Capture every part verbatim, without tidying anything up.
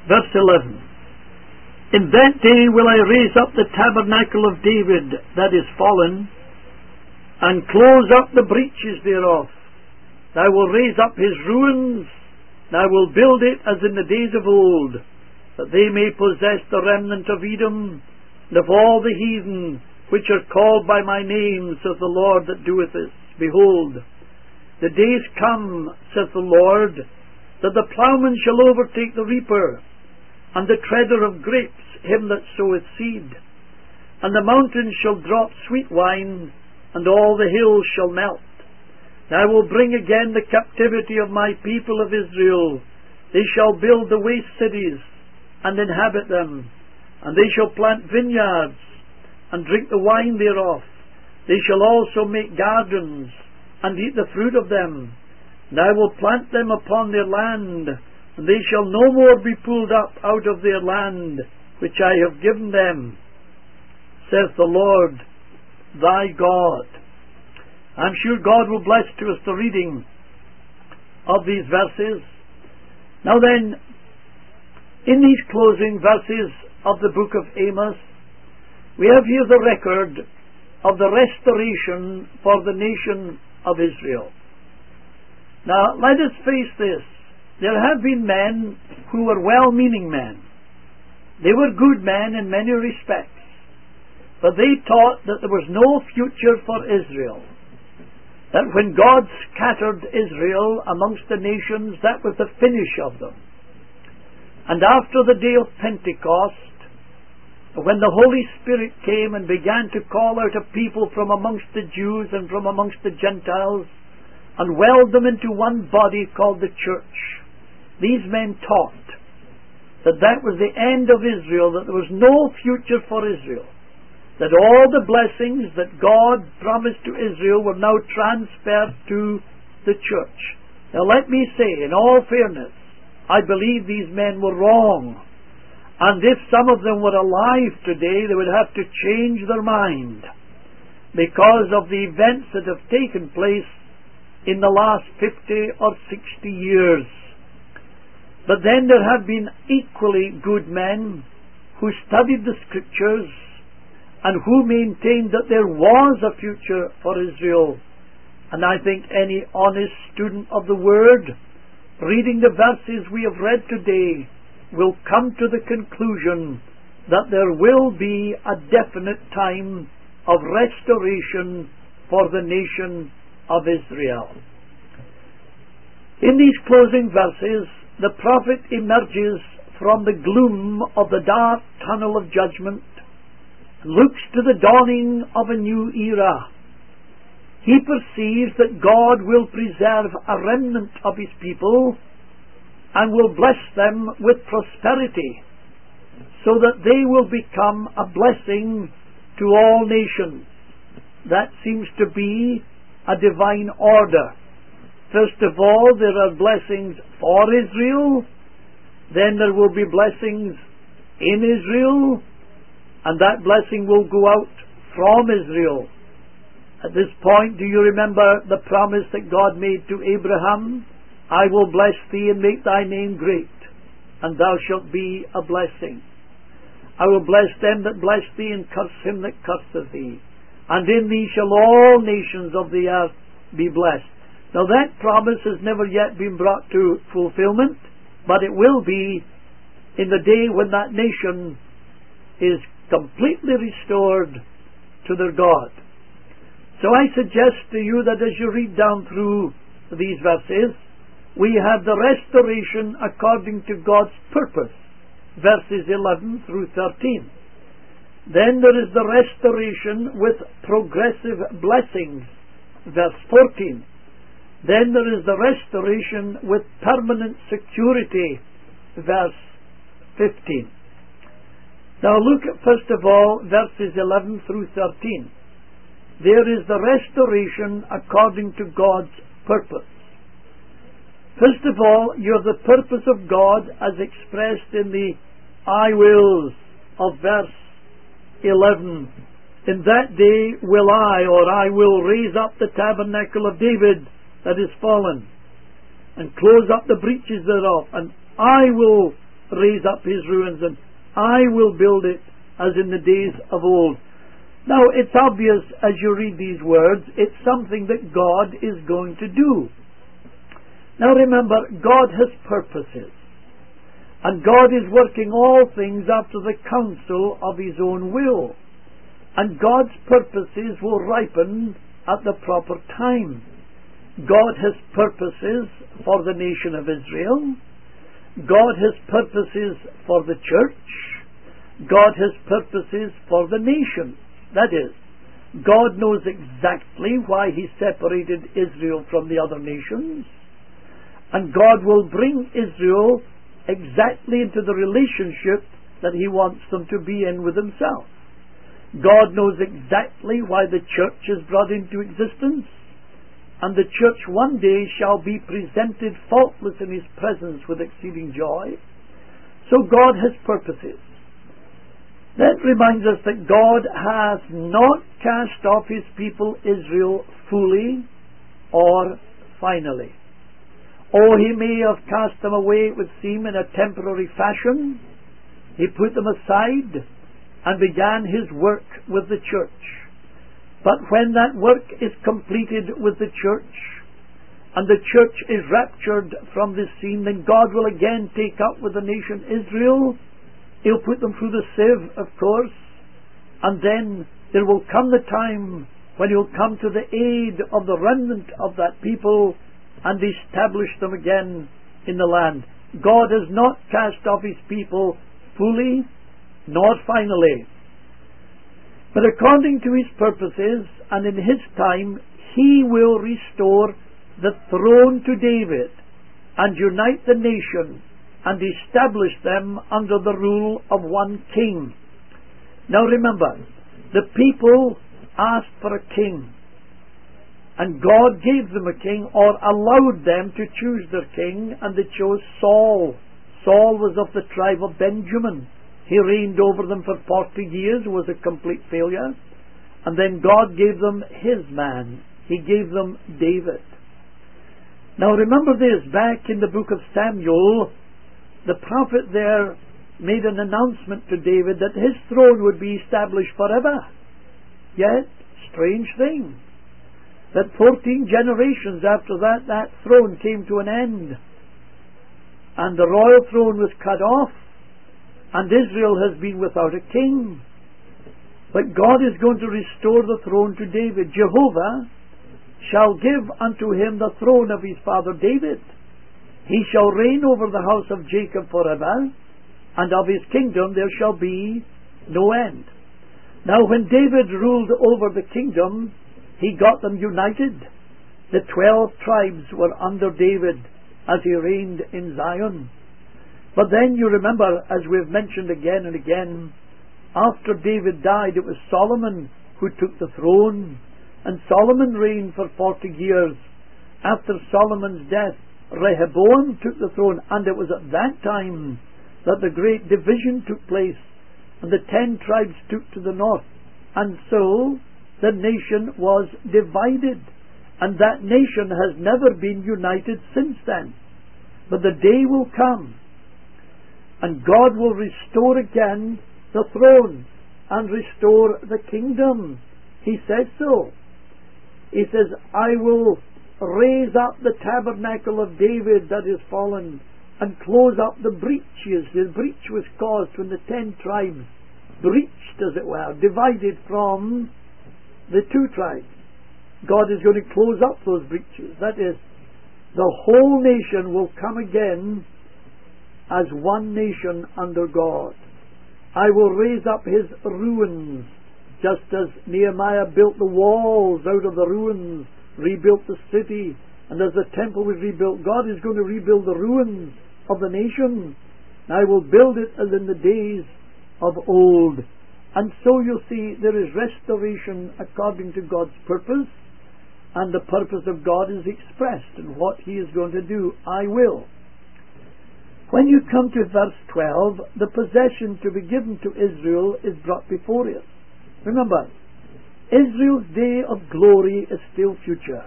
Verse eleven. In that day will I raise up the tabernacle of David that is fallen, and close up the breaches thereof. I will raise up his ruins, and I will build it as in the days of old, that they may possess the remnant of Edom, and of all the heathen which are called by my name, saith the Lord that doeth this. Behold, the days come, saith the Lord, that the plowman shall overtake the reaper, and the treader of grapes him that soweth seed. And the mountains shall drop sweet wine, and all the hills shall melt. And I will bring again the captivity of my people of Israel. They shall build the waste cities, and inhabit them. And they shall plant vineyards, and drink the wine thereof. They shall also make gardens, and eat the fruit of them. And I will plant them upon their land, and they shall no more be pulled up out of their land, which I have given them, saith the Lord thy God. I'm sure God will bless to us the reading of these verses. Now then, in these closing verses of the book of Amos, we have here the record of the restoration for the nation of Israel. Now, let us face this. There have been men who were well-meaning men. They were good men in many respects, but they taught that there was no future for Israel. That when God scattered Israel amongst the nations, that was the finish of them. And after the day of Pentecost, when the Holy Spirit came and began to call out a people from amongst the Jews and from amongst the Gentiles, and weld them into one body called the church, these men taught that that was the end of Israel, that there was no future for Israel, that all the blessings that God promised to Israel were now transferred to the church. Now let me say, in all fairness, I believe these men were wrong. And if some of them were alive today, they would have to change their mind because of the events that have taken place in the last fifty or sixty years. But then there have been equally good men who studied the Scriptures and who maintained that there was a future for Israel. And I think any honest student of the Word, reading the verses we have read today, will come to the conclusion that there will be a definite time of restoration for the nation of Israel. In these closing verses, the prophet emerges from the gloom of the dark tunnel of judgment, looks to the dawning of a new era. He perceives that God will preserve a remnant of His people and will bless them with prosperity, so that they will become a blessing to all nations. That seems to be a divine order. First of all, there are blessings for Israel, then there will be blessings in Israel, and that blessing will go out from Israel. At this point, do you remember the promise that God made to Abraham? I will bless thee and make thy name great, and thou shalt be a blessing. I will bless them that bless thee, and curse him that curseth thee. And in thee shall all nations of the earth be blessed. Now that promise has never yet been brought to fulfillment, but it will be in the day when that nation is completely restored to their God. So I suggest to you that as you read down through these verses, we have the restoration according to God's purpose, verses eleven through thirteen. Then there is the restoration with progressive blessings, verse fourteen. Then there is the restoration with permanent security, verse fifteen. Now look at, first of all, verses eleven through thirteen. There is the restoration according to God's purpose. First of all, you have the purpose of God as expressed in the I wills of verse eleven. In that day will I, or I will raise up the tabernacle of David that is fallen, and close up the breaches thereof, and I will raise up his ruins, and I will build it as in the days of old. Now, it's obvious as you read these words, it's something that God is going to do. Now remember, God has purposes, and God is working all things after the counsel of his own will, and God's purposes will ripen at the proper time. God has purposes for the nation of Israel. God has purposes for the church. God has purposes for the nation. That is, God knows exactly why he separated Israel from the other nations, and God will bring Israel exactly into the relationship that he wants them to be in with himself. God knows exactly why the church is brought into existence, and the church one day shall be presented faultless in his presence with exceeding joy. So God has purposes. That reminds us that God has not cast off his people Israel fully or finally. Oh, he may have cast them away, it would seem, in a temporary fashion. He put them aside and began his work with the church. But when that work is completed with the church, and the church is raptured from this scene, then God will again take up with the nation Israel. He'll put them through the sieve, of course, and then there will come the time when he'll come to the aid of the remnant of that people and establish them again in the land. God has not cast off his people fully, nor finally. But according to his purposes and in his time, he will restore the throne to David and unite the nation and establish them under the rule of one king. Now remember, the people asked for a king, and God gave them a king, or allowed them to choose their king, and they chose Saul. Saul was of the tribe of Benjamin. He reigned over them for forty years, was a complete failure. And then God gave them his man. He gave them David. Now remember this, back in the book of Samuel, the prophet there made an announcement to David that his throne would be established forever. Yet, strange thing, that fourteen generations after that, that throne came to an end, and the royal throne was cut off, and Israel has been without a king. But God is going to restore the throne to David. Jehovah shall give unto him the throne of his father David. He shall reign over the house of Jacob forever, and of his kingdom there shall be no end. Now when David ruled over the kingdom, he got them united. The twelve tribes were under David as he reigned in Zion. But then you remember, as we've mentioned again and again, after David died, it was Solomon who took the throne, and Solomon reigned for forty years. After Solomon's death, Rehoboam took the throne, and it was at that time that the great division took place, and the ten tribes took to the north, and so the nation was divided, and that nation has never been united since then. But the day will come, and God will restore again the throne and restore the kingdom. He says so. He says, I will raise up the tabernacle of David that is fallen, and close up the breaches. The breach was caused when the ten tribes breached, as it were, divided from the two tribes. God is going to close up those breaches. That is, the whole nation will come again as one nation under God. I will raise up his ruins, just as Nehemiah built the walls out of the ruins, rebuilt the city, and as the temple was rebuilt, God is going to rebuild the ruins of the nation. I will build it as in the days of old. And so you see, there is restoration according to God's purpose, and the purpose of God is expressed in what he is going to do. I will. When you come to verse twelve, the possession to be given to Israel is brought before us. Remember, Israel's day of glory is still future,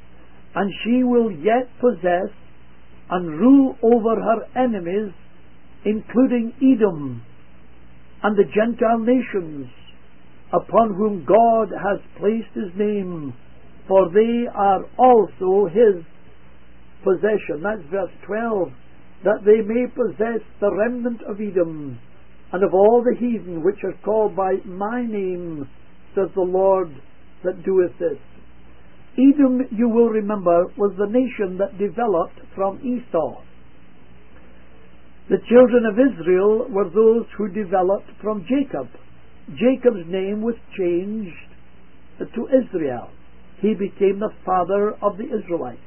and she will yet possess and rule over her enemies including Edom and the Gentile nations, upon whom God has placed his name, for they are also his possession. That's verse twelve. That they may possess the remnant of Edom, and of all the heathen which are called by my name, says the Lord that doeth this. Edom, you will remember, was the nation that developed from Esau. The children of Israel were those who developed from Jacob. Jacob's name was changed to Israel. He became the father of the Israelites.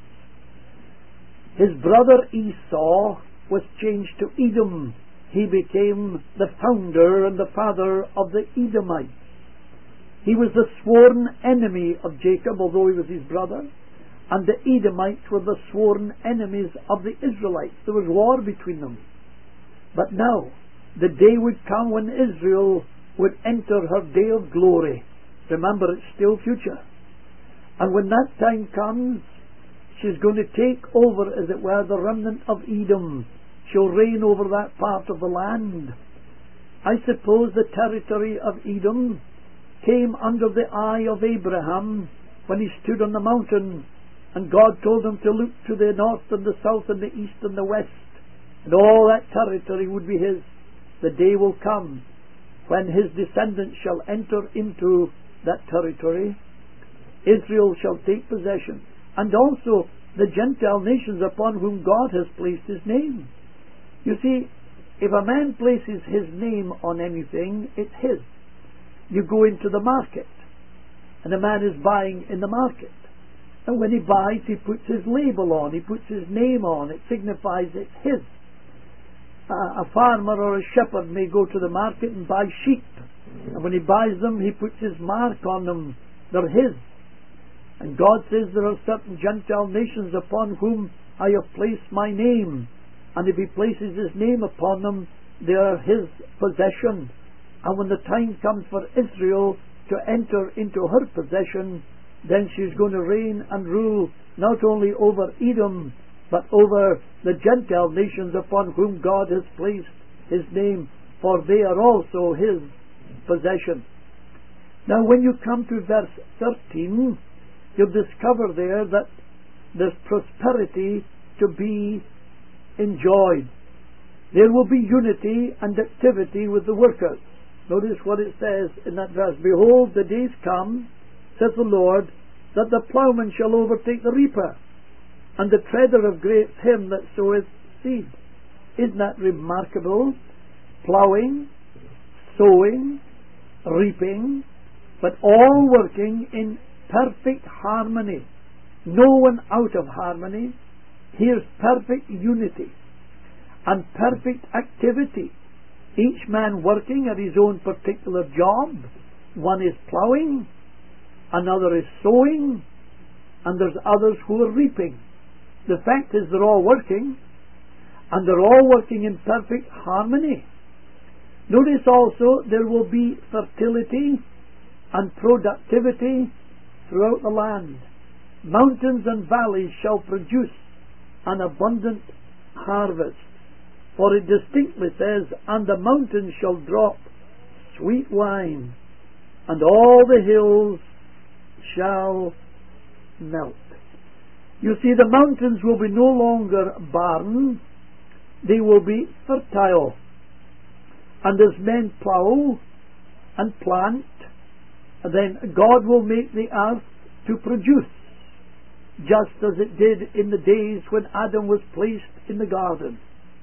His brother Esau was changed to Edom. He became the founder and the father of the Edomites. He was the sworn enemy of Jacob, although he was his brother, and the Edomites were the sworn enemies of the Israelites. There was war between them. But now, the day would come when Israel would enter her day of glory. Remember, it's still future. And when that time comes, she's going to take over, as it were, the remnant of Edom. She'll reign over that part of the land. I suppose the territory of Edom came under the eye of Abraham when he stood on the mountain and God told him to look to the north and the south and the east and the west, and all that territory would be his. The day will come when his descendants shall enter into that territory. Israel shall take possession, and also the Gentile nations upon whom God has placed his name. You see, if a man places his name on anything, it's his. You go into the market, and a man is buying in the market, and when he buys, he puts his label on, he puts his name on. It signifies it's his. Uh, a farmer or a shepherd may go to the market and buy sheep, and when he buys them, he puts his mark on them. They're his. And God says there are certain Gentile nations upon whom I have placed my name, and if he places his name upon them, they are his possession. And when the time comes for Israel to enter into her possession, then she's going to reign and rule not only over Edom, but over the Gentile nations upon whom God has placed his name, for they are also his possession. Now when you come to verse thirteen, you'll discover there that there's prosperity to be enjoyed. There will be unity and activity with the workers. Notice what it says in that verse. Behold, the days come, saith the Lord, that the plowman shall overtake the reaper, and the treader of grapes him that soweth seed. Isn't that remarkable? Plowing, sowing, reaping, but all working in perfect harmony. No one out of harmony. Here's perfect unity and perfect activity. Each man working at his own particular job. One is ploughing, another is sowing, and there's others who are reaping. The fact is they're all working, and they're all working in perfect harmony. Notice also there will be fertility and productivity throughout the land. Mountains and valleys shall produce an abundant harvest. For it distinctly says, and the mountains shall drop sweet wine, and all the hills shall melt. You see, the mountains will be no longer barren, they will be fertile. And as men plough and plant, then God will make the earth to produce, just as it did in the days when Adam was placed in the garden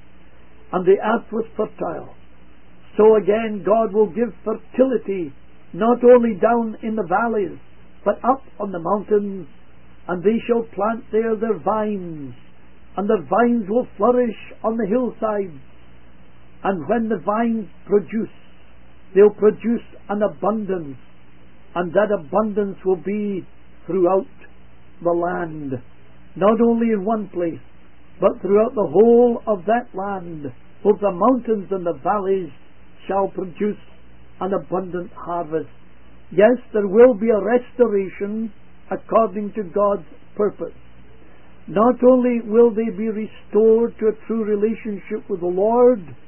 and the earth was fertile. So again God will give fertility not only down in the valleys but up on the mountains, and they shall plant there their vines, and the vines will flourish on the hillsides. And when the vines produce, they'll produce an abundance, and that abundance will be throughout the land, not only in one place, but throughout the whole of that land. Both the mountains and the valleys shall produce an abundant harvest. Yes, there will be a restoration according to God's purpose. Not only will they be restored to a true relationship with the Lord,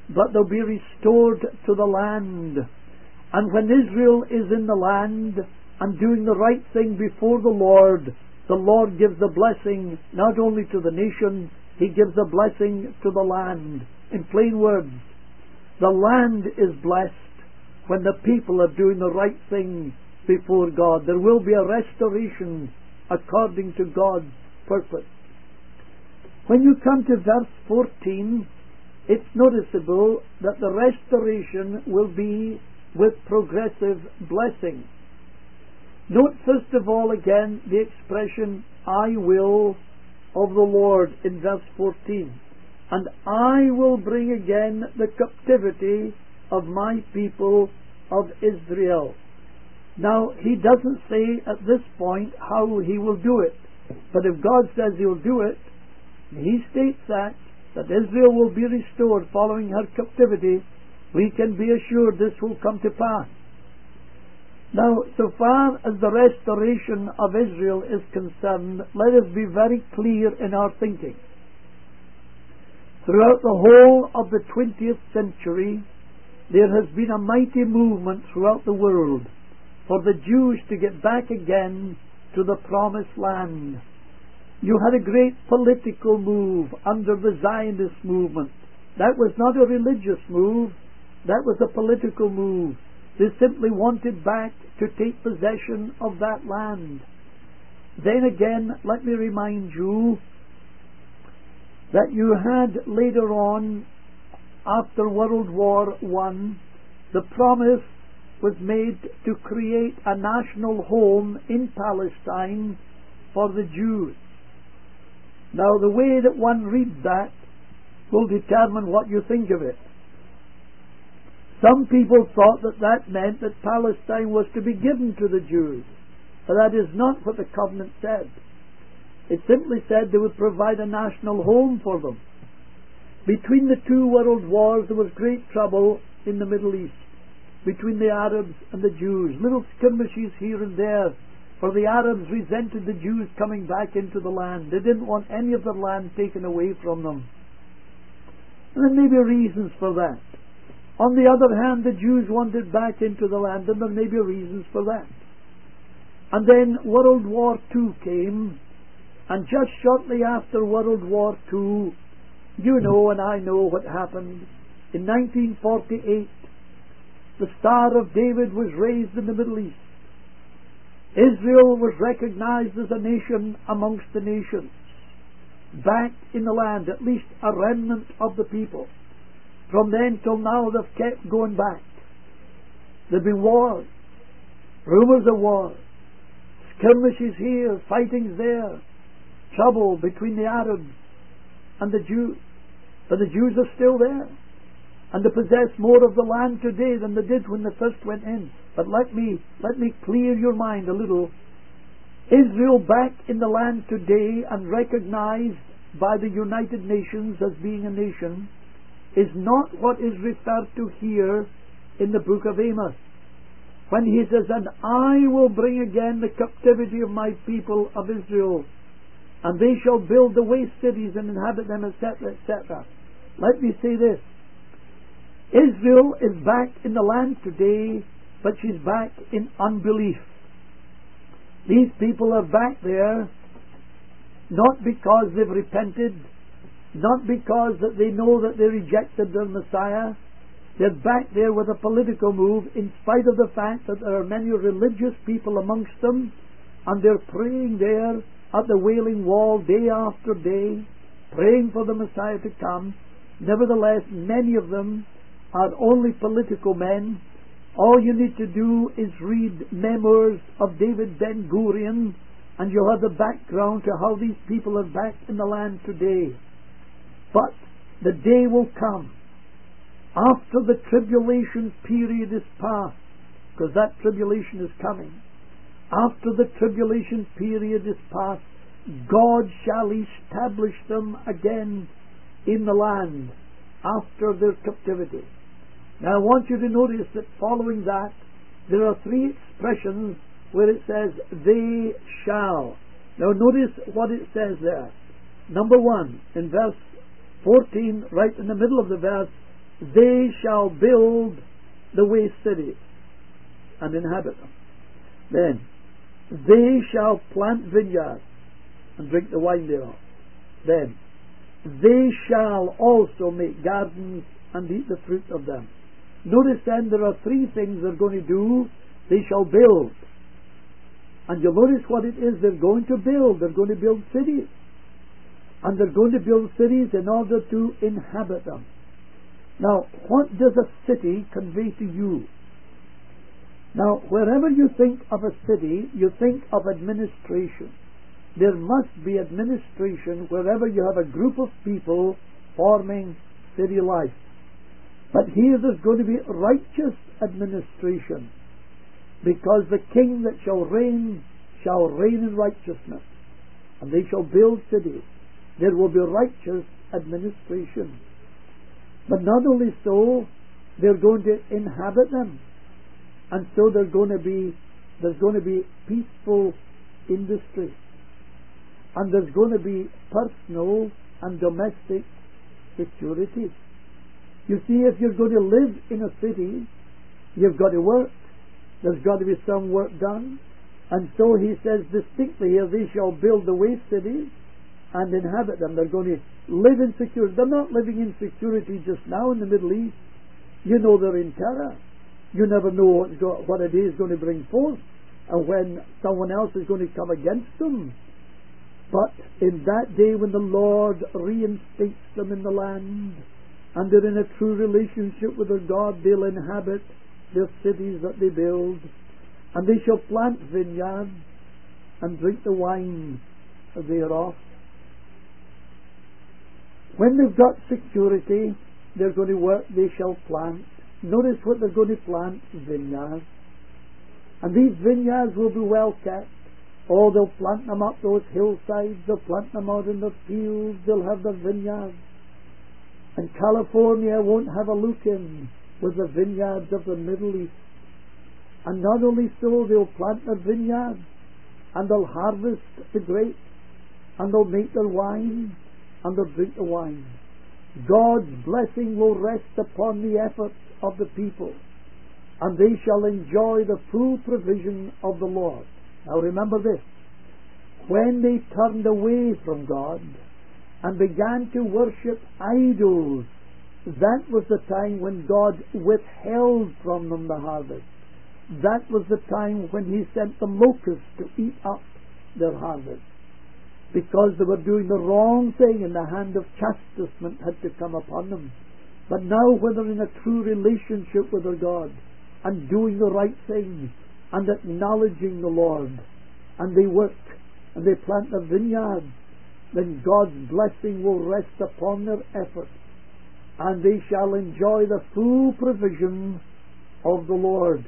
but they'll be restored to the land. And when Israel is in the land and doing the right thing before the Lord, the Lord gives a blessing not only to the nation, He gives a blessing to the land. In plain words, the land is blessed when the people are doing the right thing before God. There will be a restoration according to God's purpose. When you come to verse fourteen, it's noticeable that the restoration will be with progressive blessing. Note first of all again the expression, I will of the Lord in verse fourteen. And I will bring again the captivity of my people of Israel. Now, he doesn't say at this point how he will do it. But if God says he will do it, he states that, that Israel will be restored following her captivity, we can be assured this will come to pass. Now, so far as the restoration of Israel is concerned, let us be very clear in our thinking. Throughout the whole of the twentieth century, there has been a mighty movement throughout the world for the Jews to get back again to the promised land. You had a great political move under the Zionist movement. That was not a religious move, that was a political move. They simply wanted back to take possession of that land. Then again, let me remind you that you had later on, after World War One, the promise was made to create a national home in Palestine for the Jews. Now, the way that one reads that will determine what you think of it. Some people thought that that meant that Palestine was to be given to the Jews, but that is not what the covenant said. It simply said they would provide a national home for them. Between the two world wars, there was great trouble in the Middle East, between the Arabs and the Jews. Little skirmishes here and there, for the Arabs resented the Jews coming back into the land. They didn't want any of the land taken away from them. And there may be reasons for that. On the other hand, the Jews wanted back into the land, and there may be reasons for that. And then World War Two came, and just shortly after World War Two, you know and I know what happened. In nineteen forty-eight, the Star of David was raised in the Middle East. Israel was recognized as a nation amongst the nations, back in the land, at least a remnant of the people. From then till now, they've kept going back. There have been wars, rumours of wars, skirmishes here, fightings there, trouble between the Arabs and the Jews. But the Jews are still there, and they possess more of the land today than they did when they first went in. But let me let me clear your mind a little. Israel back in the land today and recognized by the United Nations as being a nation is not what is referred to here in the book of Amos, when he says, and I will bring again the captivity of my people of Israel, and they shall build the waste cities and inhabit them, etc., et cetera. Let me say this. Israel is back in the land today, but she's back in unbelief. These people are back there not because they've repented, not because that they know that they rejected their Messiah. They're back there with a political move, in spite of the fact that there are many religious people amongst them, and they're praying there at the Wailing Wall day after day, praying for the Messiah to come. Nevertheless, many of them are only political men. All you need to do is read memoirs of David Ben-Gurion, and you'll have the background to how these people are back in the land today. But the day will come, after the tribulation period is past, because that tribulation is coming. After the tribulation period is past, God shall establish them again in the land after their captivity. Now I want you to notice that following that, there are three expressions where it says, they shall. Now notice what it says there. Number one, in verse fourteen, right in the middle of the verse, they shall build the waste cities and inhabit them. Then they shall plant vineyards and drink the wine thereof. Then they shall also make gardens and eat the fruit of them. Notice then there are three things they're going to do. They shall build. And you'll notice what it is they're going to build. They're going to build cities. And they're going to build cities in order to inhabit them. Now, what does a city convey to you? Now, wherever you think of a city, you think of administration. There must be administration wherever you have a group of people forming city life. But here there's going to be righteous administration, because the king that shall reign shall reign in righteousness, and they shall build cities. There will be righteous administration. But not only so, they're going to inhabit them, and so they're going to be there's going to be peaceful industry, and there's going to be personal and domestic security. You see, if you're going to live in a city, you've got to work. There's got to be some work done. And so he says distinctly here, they shall build the waste cities and inhabit them. They're going to live in security. They're not living in security just now in the Middle East. You know they're in terror. You never know what a day is going to bring forth, and when someone else is going to come against them. But in that day when the Lord reinstates them in the land, and they're in a true relationship with their God, they'll inhabit their cities that they build, and they shall plant vineyards and drink the wine thereof. When they've got security, they're going to work, they shall plant. Notice what they're going to plant: vineyards. And these vineyards will be well kept. Oh, they'll plant them up those hillsides, they'll plant them out in the fields, they'll have the vineyards. And California won't have a look-in with the vineyards of the Middle East. And not only so, they'll plant the vineyards, and they'll harvest the grapes, and they'll make their wine, and they'll drink the wine. God's blessing will rest upon the efforts of the people, and they shall enjoy the full provision of the Lord. Now remember this: when they turned away from God and began to worship idols, that was the time when God withheld from them the harvest. That was the time when He sent the locusts to eat up their harvest, because they were doing the wrong thing, and the hand of chastisement had to come upon them. But now, when they're in a true relationship with their God, and doing the right thing, and acknowledging the Lord, and they work, and they plant the vineyard, then God's blessing will rest upon their efforts, and they shall enjoy the full provision of the Lord.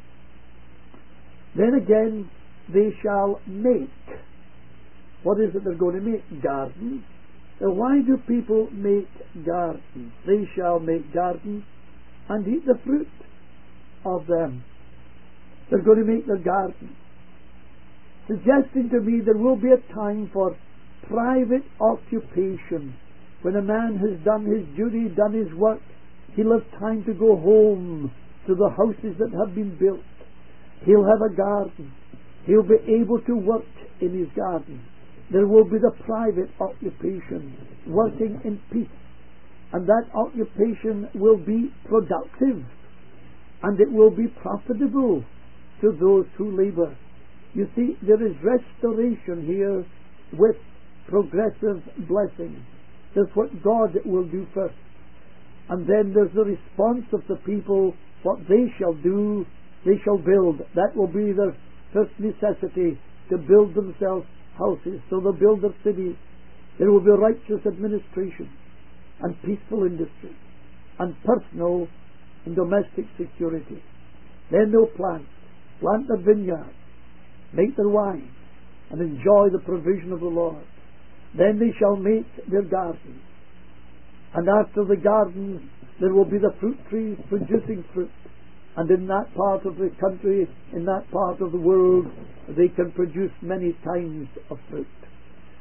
Then again, they shall make. What is it they're going to make? Gardens. Now, why do people make gardens? They shall make gardens and eat the fruit of them. They're going to make their gardens, suggesting to me there will be a time for private occupation. When a man has done his duty, done his work, he'll have time to go home to the houses that have been built. He'll have a garden. He'll be able to work in his garden. There will be the private occupation, working in peace. And that occupation will be productive, and it will be profitable to those who labor. You see, there is restoration here with progressive blessing. That's what God will do first. And then there's the response of the people. What they shall do, they shall build. That will be their first necessity, to build themselves houses. So they'll build their cities. There will be righteous administration, and peaceful industry, and personal and domestic security. Then they'll plant, plant the vineyard, make their wine, and enjoy the provision of the Lord. Then they shall make their gardens. And after the gardens, there will be the fruit trees producing fruit. And in that part of the country, in that part of the world, they can produce many kinds of fruit.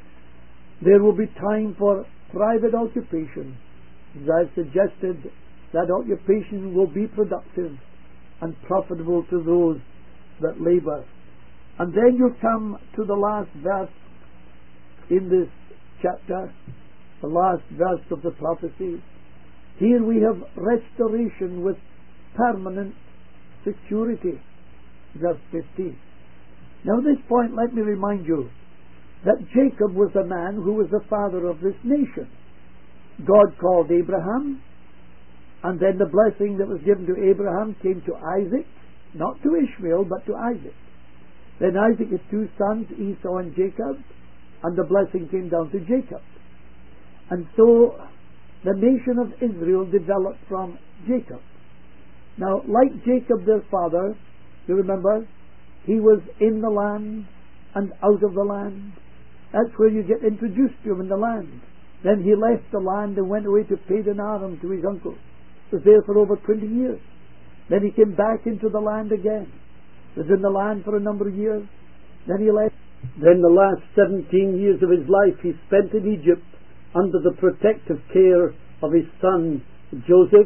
There will be time for private occupation, as I've suggested, that occupation will be productive and profitable to those that labour. And then you come to the last verse in this chapter, the last verse of the prophecy. Here we have restoration with permanent security. Verse fifteen. Now at this point let me remind you that Jacob was the man who was the father of this nation. God called Abraham, and then the blessing that was given to Abraham came to Isaac, not to Ishmael but to Isaac. Then Isaac had two sons, Esau and Jacob, and the blessing came down to Jacob. And so the nation of Israel developed from Jacob. Now, like Jacob their father, you remember, he was in the land and out of the land. That's where you get introduced to him, in the land. Then he left the land and went away to Padan Aram to his uncle. Was there for over twenty years. Then he came back into the land again. Was in the land for a number of years. Then he left. Then the last seventeen years of his life he spent in Egypt under the protective care of his son Joseph.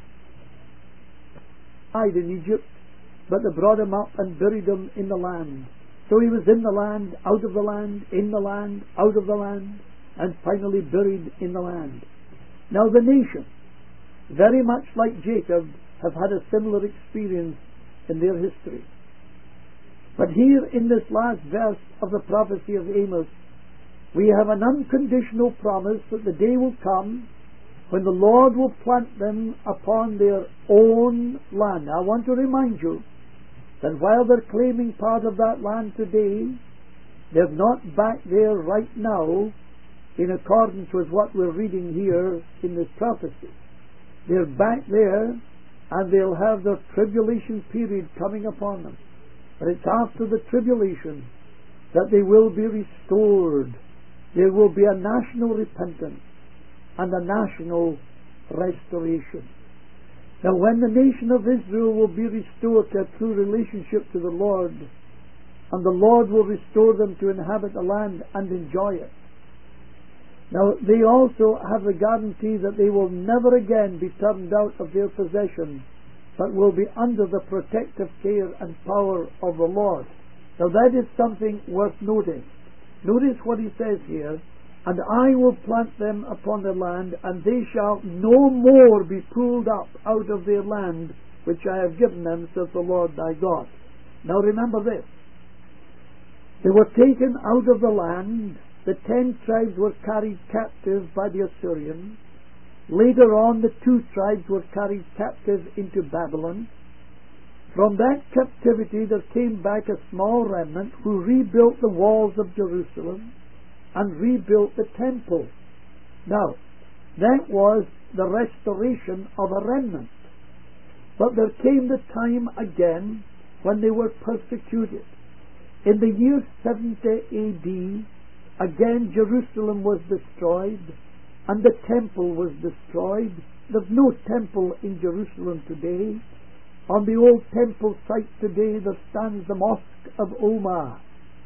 Died in Egypt, but they brought him up and buried him in the land. So he was in the land, out of the land, in the land, out of the land, and finally buried in the land. Now the nation, very much like Jacob, have had a similar experience in their history. But here in this last verse of the prophecy of Amos, we have an unconditional promise that the day will come when the Lord will plant them upon their own land. Now, I want to remind you that while they're claiming part of that land today, they're not back there right now in accordance with what we're reading here in this prophecy. They're back there, and they'll have their tribulation period coming upon them. But it's after the tribulation that they will be restored. There will be a national repentance and a national restoration. Now, when the nation of Israel will be restored to a true relationship to the Lord, and the Lord will restore them to inhabit the land and enjoy it. Now, they also have the guarantee that they will never again be turned out of their possession, but will be under the protective care and power of the Lord. Now, that is something worth noting. Notice what he says here, and I will plant them upon the land, and they shall no more be pulled up out of their land, which I have given them, says the Lord thy God. Now remember this. They were taken out of the land. The ten tribes were carried captive by the Assyrians. Later on, the two tribes were carried captive into Babylon. From that captivity there came back a small remnant who rebuilt the walls of Jerusalem and rebuilt the temple. Now, that was the restoration of a remnant. But there came the time again when they were persecuted. In the year seventy A D, again Jerusalem was destroyed and the temple was destroyed. There's no temple in Jerusalem today. On the old temple site today there stands the Mosque of Omar,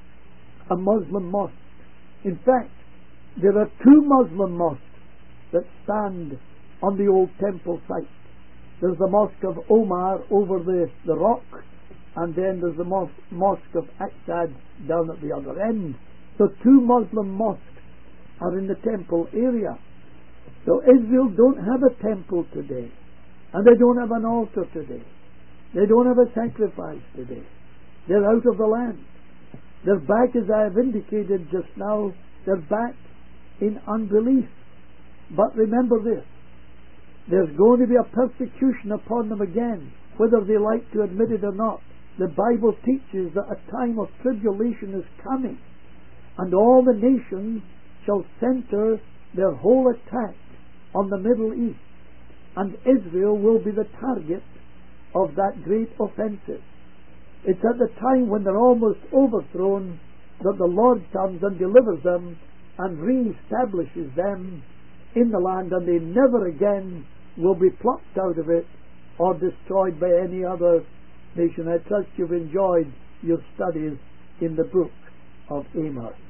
a Muslim mosque. In fact, there are two Muslim mosques that stand on the old temple site. There's the Mosque of Omar over the, the rock, and then there's the mosque, mosque of Aqsa down at the other end. So two Muslim mosques are in the temple area. So Israel don't have a temple today, and they don't have an altar today. They don't have a sacrifice today. They're out of the land. They're back, as I have indicated just now, they're back in unbelief. But remember this, there's going to be a persecution upon them again, whether they like to admit it or not. The Bible teaches that a time of tribulation is coming, and all the nations shall center their whole attack on the Middle East, and Israel will be the target of that great offensive. It's at the time when they're almost overthrown that the Lord comes and delivers them and re-establishes them in the land, and they never again will be plucked out of it or destroyed by any other nation. I trust you've enjoyed your studies in the book of Amos.